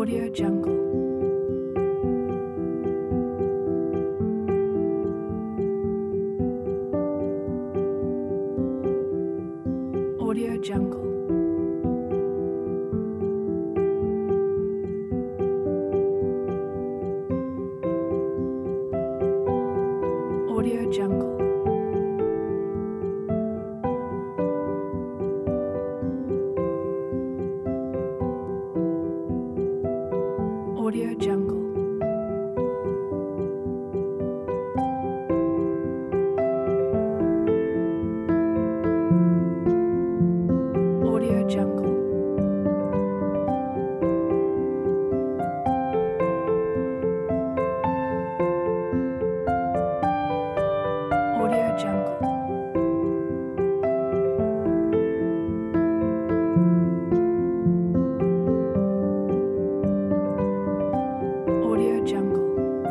Audio Jungle. Audio Jungle. Audio Jungle. Audio Jungle. Audio Jungle. Audio Jungle. Audio Jungle.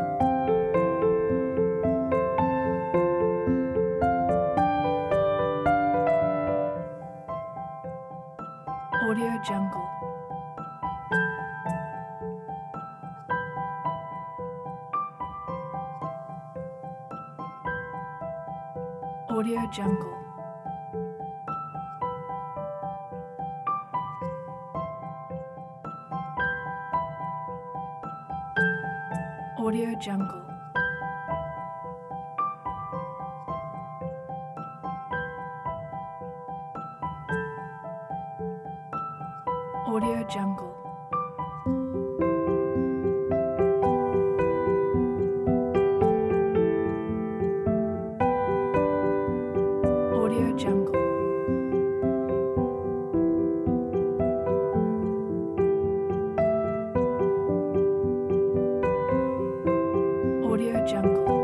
Audio Jungle. Audio Jungle. Audio Jungle. Audio Jungle. Audio Jungle. Audio Jungle.